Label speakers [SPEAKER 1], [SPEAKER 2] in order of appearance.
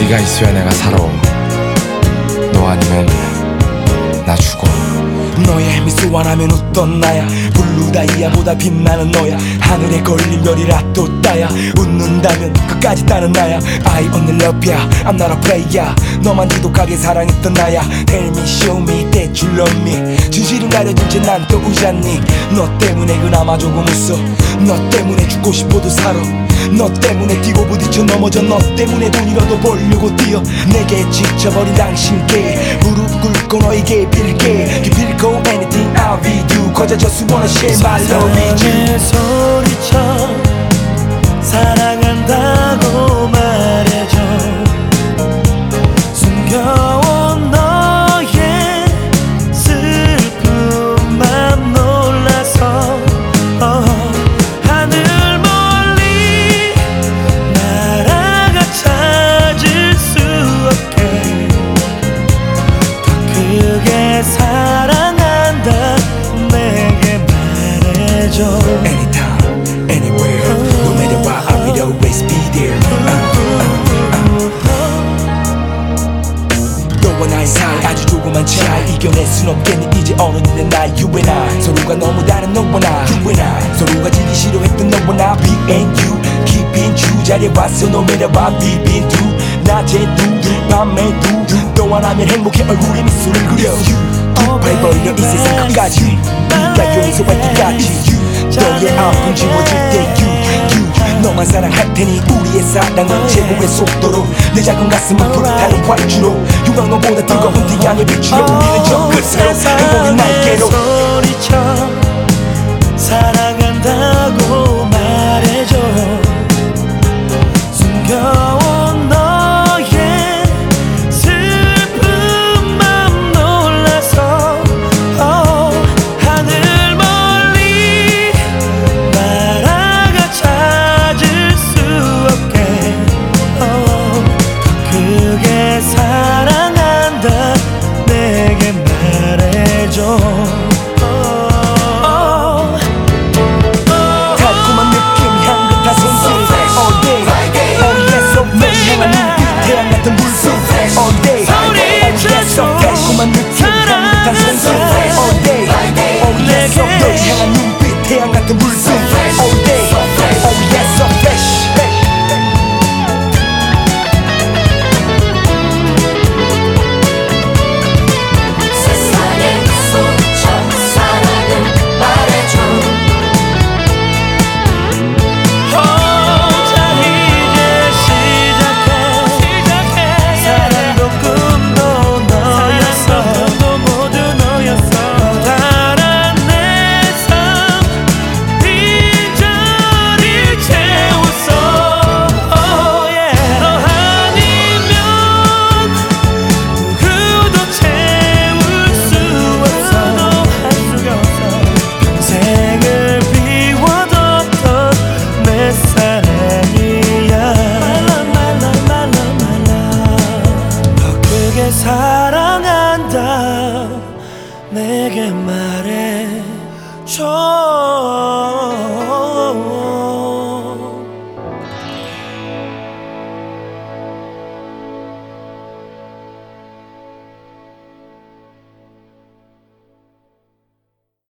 [SPEAKER 1] 네가 있어야 내가 살아. 너 아니면 나 죽어.
[SPEAKER 2] 너의 미소 하나면 웃던 나야. 블루 다이아보다 빛나는 너야. 하늘에 걸린 별이라 또 따야. 웃는다면 끝까지 따는 나야. I only love ya, I'm not a player. 너만 지독하게 사랑했던 나야. Tell me, show me that you love me. 진실을 가려준 채 난 또 우잖니. 너 때문에 그나마 조금 웃어. 너 때문에 죽고 싶어도 살아. 너 때문에 뛰고 부딪혀 넘어져. 너 때문에 돈이라도 벌려고 뛰어. 내게 지쳐버린 당신께 무릎 꿇고 너에게 빌게. 기필코 anything I'll be do. Cause I just wanna share my love with you.
[SPEAKER 3] 소리쳐 사랑한다고 말해줘. 숨겨온 너의 슬픔만 놀라서 하늘 멀리 날아가 찾을 수 없게 더 크게 사랑한다 내게 말해줘.
[SPEAKER 2] Anytime, anywhere, no matter what, I will always be there. 너와 나의 사이 아주 조그만 차이. 이겨낼 순 없겠니 이제 어른이 된 나의 you and I. 서로가 너무 다른 너와 나 you and I. 서로가 지기 싫어했던 너와 나 me and you. keeping you 자리에 왔어 no matter what we've been through. 낮에도 밤에도 너와 나면 행복해 얼굴에 미소를 그려. 두팔 벌려 이 세상 끝까지 네가 용서할 때까지. 너의 아픔 지워질 때 you 너만 사랑할 테니 우리의 사랑은 최고의 속도로. 내 작은 가슴은 불타는 활주로. 유황 너보다 뜨거운 태양의 빛으로 우리는 저 끝으로 행복의 날개로.
[SPEAKER 3] 소리쳐 사랑한다고 말해줘. 숨겨온 너의 슬픔만 놀라서 하늘 멀리 날아가 찾을 수 없게 더 크게 사랑한다 내게 말해줘.
[SPEAKER 2] 달콤한 느낌 향긋한 손길 all day. Oh yes so fresh. 향한 눈빛 태양 같은 불빛 all day. Oh yes so fresh. 달콤한 느낌 향긋한 손길 all day. Oh yes so fresh. 향한 눈빛 태양 같은 불빛 all day. Oh yes so fresh.
[SPEAKER 4] 세상에 소리쳐 사랑을 말해줘.
[SPEAKER 3] 자 이제 시작해. 사랑도 꿈도 너였어. 모두 너였어. 다란 내 삶 빈자리 채웠어. 너 아니면 누구도 채울 수 없어. 너 할 수가 없어. 평생을 비워뒀던 내 사랑이야. 더 크게 사랑한다 내게 말해줘.